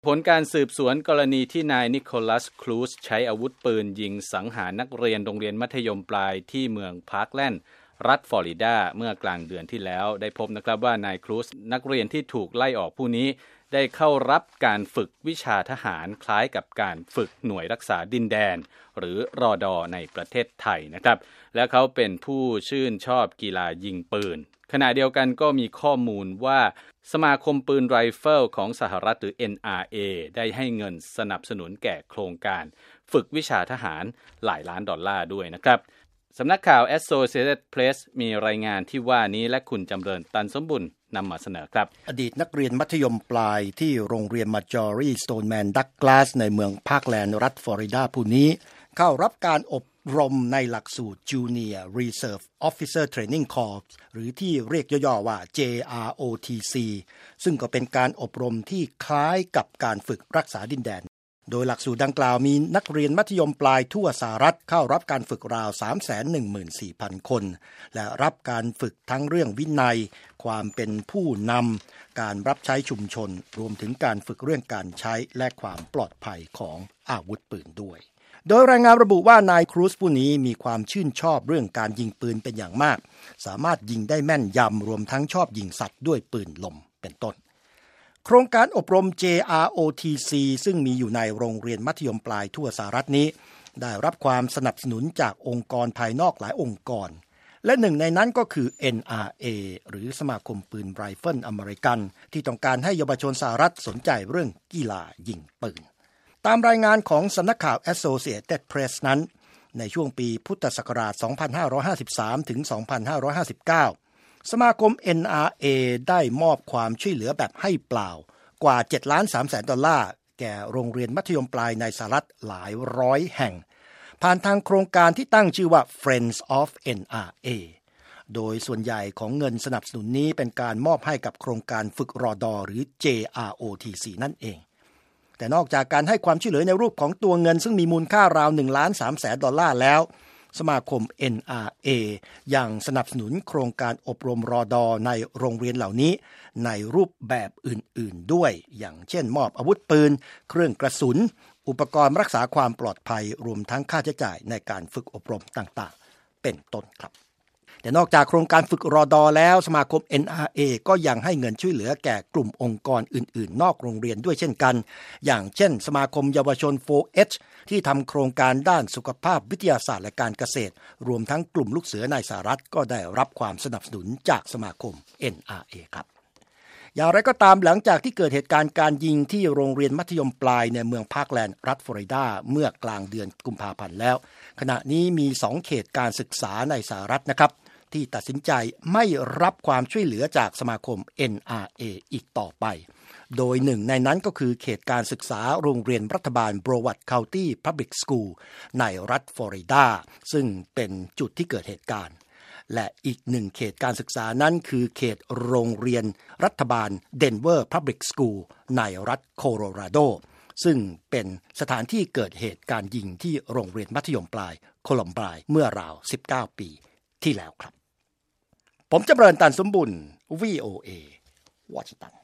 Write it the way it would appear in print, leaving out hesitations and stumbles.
ผลการสืบสวนกรณีที่นายนิโคลัสครูซใช้อาวุธปืนยิงสังหารนักเรียนโรงเรียนมัธยมปลายที่เมืองพาร์คแลนด์รัฐฟลอริดาเมื่อกลางเดือนที่แล้วได้พบนะครับว่านายครูซนักเรียนที่ถูกไล่ออกผู้นี้ได้เข้ารับการฝึกวิชาทหารคล้ายกับการฝึกหน่วยรักษาดินแดนหรือรอดอในประเทศไทยนะครับและเขาเป็นผู้ชื่นชอบกีฬายิงปืนขณะเดียวกันก็มีข้อมูลว่าสมาคมปืนไรเฟิลของสหรัฐหรือ NRA ได้ให้เงินสนับสนุนแก่โครงการฝึกวิชาทหารหลายล้านดอลลาร์ด้วยนะครับสำนักข่าว Associated Press มีรายงานที่ว่านี้และคุณจำเริญตันสมบุญนำมาเสนอครับอดีตนักเรียนมัธยมปลายที่โรงเรียน Marjory Stoneman Douglas ในเมืองพาร์คแลนด์รัฐฟลอริดาผู้นี้เข้ารับการอบรมในหลักสูตร Junior Reserve Officer Training Corps หรือที่เรียกย่อๆว่า JROTC ซึ่งก็เป็นการอบรมที่คล้ายกับการฝึกรักษาดินแดนโดยหลักสูตรดังกล่าวมีนักเรียนมัธยมปลายทั่วสหรัฐเข้ารับการฝึกราว 314,000 คนและรับการฝึกทั้งเรื่องวินัยความเป็นผู้นำการรับใช้ชุมชนรวมถึงการฝึกเรื่องการใช้และความปลอดภัยของอาวุธปืนด้วยโดยรายงานระบุว่านายครูซผู้นี้มีความชื่นชอบเรื่องการยิงปืนเป็นอย่างมากสามารถยิงได้แม่นยำรวมทั้งชอบยิงสัตว์ด้วยปืนลมเป็นต้นโครงการอบรม JROTC ซึ่งมีอยู่ในโรงเรียนมัธยมปลายทั่วสหรัฐนี้ได้รับความสนับสนุนจากองค์กรภายนอกหลายองค์กรและหนึ่งในนั้นก็คือ NRA หรือสมาคมปืนไรเฟิลอเมริกันที่ต้องการให้เยาวชนสหรัฐสนใจเรื่องกีฬายิงปืนตามรายงานของสำนักข่าว Associated Press นั้นในช่วงปีพุทธศักราช 2553 ถึง 2559 สมาคม NRA ได้มอบความช่วยเหลือแบบให้เปล่ากว่า $7.3 ล้านแก่โรงเรียนมัธยมปลายในสหรัฐหลายร้อยแห่งผ่านทางโครงการที่ตั้งชื่อว่า Friends of NRA โดยส่วนใหญ่ของเงินสนับสนุนนี้เป็นการมอบให้กับโครงการฝึกรอดอหรือ JROTC นั่นเองแต่นอกจากการให้ความช่วยเหลือในรูปของตัวเงินซึ่งมีมูลค่าราว $1.3 ล้านแล้วสมาคม NRA ยังสนับสนุนโครงการอบรมรอดอในโรงเรียนเหล่านี้ในรูปแบบอื่นๆด้วยอย่างเช่นมอบอาวุธปืนเครื่องกระสุนอุปกรณ์รักษาความปลอดภัยรวมทั้งค่าใช้จ่ายในการฝึกอบรมต่างๆเป็นต้นครับแต่นอกจากโครงการฝึกรอดอแล้วสมาคม NRA ก็ยังให้เงินช่วยเหลือแก่กลุ่มองค์กรอื่นๆนอกโรงเรียนด้วยเช่นกันอย่างเช่นสมาคมเยาวชน 4H ที่ทำโครงการด้านสุขภาพวิทยาศาสตร์และการเกษตรรวมทั้งกลุ่มลูกเสือในสหรัฐก็ได้รับความสนับสนุนจากสมาคม NRA ครับอย่างไรก็ตามหลังจากที่เกิดเหตุการณ์การยิงที่โรงเรียนมัธยมปลายในเมืองพาร์คแลนด์รัฐฟลอริดาเมื่อกลางเดือนกุมภาพันธ์แล้วขณะนี้มี2เขตการศึกษาในสหรัฐนะครับที่ตัดสินใจไม่รับความช่วยเหลือจากสมาคม NRA อีกต่อไปโดยหนึ่งในนั้นก็คือเขตการศึกษาโรงเรียนรัฐบาล Broward County Public School ในรัฐฟลอริดาซึ่งเป็นจุดที่เกิดเหตุการณ์และอีกหนึ่งเขตการศึกษานั้นคือเขตโรงเรียนรัฐบาล Denver Public School ในรัฐโคโลราโดซึ่งเป็นสถานที่เกิดเหตุการยิงที่โรงเรียนมัธยมปลายโคลัมไบน์เมื่อราว19ปีที่แล้วครับผมจำเริญตันสมบุญ VOA วอชิงตัน